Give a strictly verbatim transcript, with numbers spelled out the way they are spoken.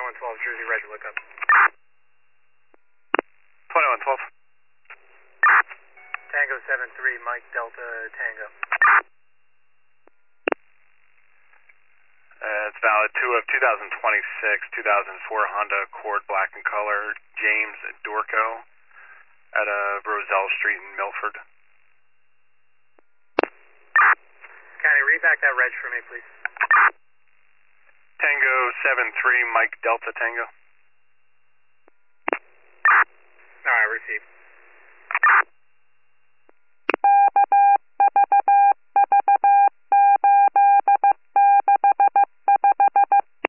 twenty-one twelve, Jersey, Roger, look up. twenty-one twelve. Tango seven three, Mike Delta Tango. Uh, it's valid two of two thousand twenty-six, two thousand four Honda Accord black in color, James Dorco at uh, Roselle Street in Milford. County, read back that reg for me, please. Tango seven three, Mike Delta Tango. Alright, received.